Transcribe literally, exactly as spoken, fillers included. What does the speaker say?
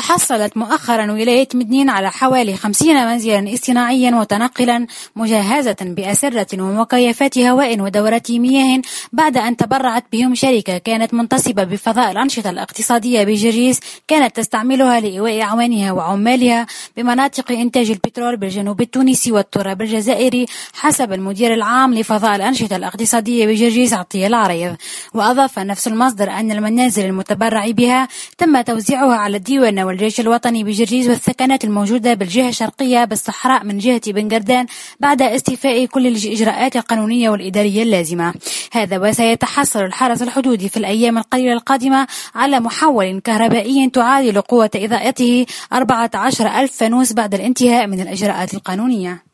حصلت مؤخرا ولاية مدنين على حوالي خمسين منزلا اصطناعيا متنقلا مجهزة بأسرة ومكيفات هواء ودورات مياه بعد أن تبرعت بهم شركة كانت منتصبة بفضاء الأنشطة الاقتصادية بجرجيس كانت تستعملها لإيواء أعوانها وعمالها بمناطق إنتاج البترول بالجنوب التونسي والتراب الجزائري حسب المدير العام لفضاء الأنشطة الاقتصادية بجرجيس عطية العريض. وأضاف نفس المصدر أن المنازل المتبرع بها تم توزيعها على الديوان والجيش الوطني بجرجيس والثكنات الموجودة بالجهة الشرقية بالصحراء من جهة بن قردان بعد استيفاء كل الإجراءات القانونية والإدارية اللازمة. هذا وسيتحصل الحرس الحدودي في الأيام القليلة القادمة على محول كهربائي تعادل قوة إضاءته أربعة عشر ألف فانوس بعد الانتهاء من الإجراءات القانونية.